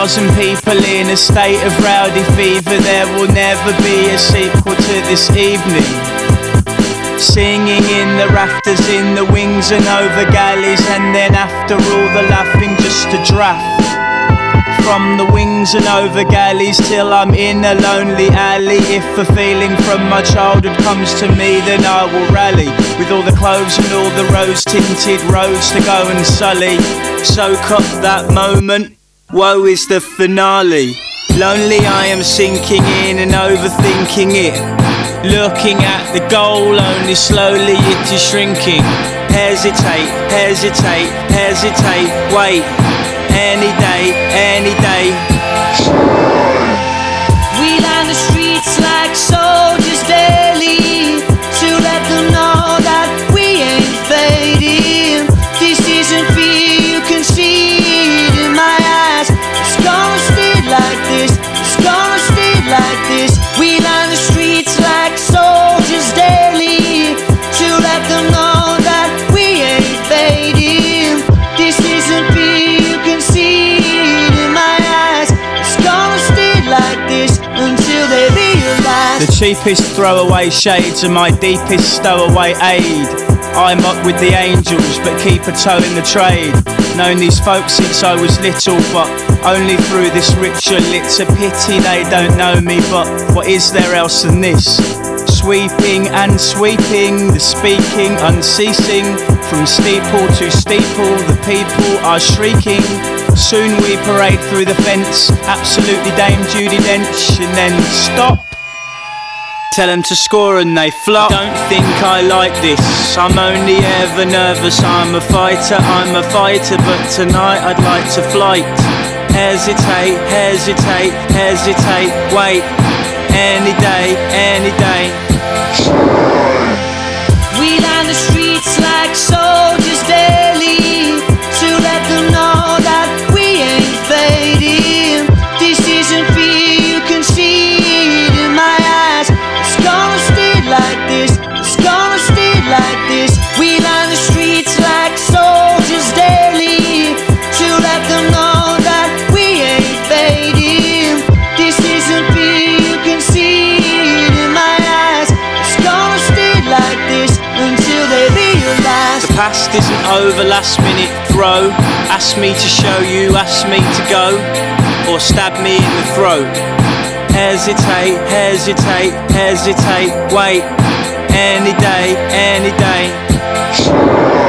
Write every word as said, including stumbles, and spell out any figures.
thousand people in a state of rowdy fever. There will never be a sequel to this evening. Singing in the rafters, in the wings and over galleys, and then after all the laughing just a draft. From the wings and over galleys till I'm in a lonely alley. If a feeling from my childhood comes to me, then I will rally with all the cloves and all the rose-tinted roads to go and sully. Soak up that moment, woe is the finale. Lonely I am sinking in and overthinking it. Looking at the goal, only slowly it is shrinking. Hesitate, hesitate, hesitate, wait. Any day, any day. We line the streets like soldiers daily to let them know that we ain't fading. This isn't fear, you can see it in my eyes. It's gonna stay like this, it's gonna stay like this. We line the streets like soldiers daily to let them know that we ain't fading. This isn't fear, you can see it in my eyes. It's gonna stay like this until they realize. The cheapest throwaway shades are my deepest stowaway aid. I'm up with the angels but keep a toe in the trade. Known these folks since I was little, but only through this ritual. It's a pity they don't know me, but what is there else than this? Sweeping and sweeping, the speaking unceasing. From steeple to steeple, the people are shrieking. Soon we parade through the fence, absolutely Dame Judi Dench, and then stop. Tell them to score and they flop. Don't think I like this, I'm only ever nervous. I'm a fighter, I'm a fighter, but tonight I'd like to flight. Hesitate, hesitate, hesitate, wait. Any day, any day. We line the streets like soldiers daily to let them know that we ain't fading. This isn't fear, you can see it in my eyes. It's gonna stay like this, it's gonna stay like this. We line the streets like soldiers daily to let them know that we ain't fading. This isn't fear, you can see it in my eyes. It's gonna stay like this until they realize. The past isn't over, last minute throw. Ask me to show you, ask me to go, or stab me in the throat. Hesitate, hesitate, hesitate, wait. Any day, any day.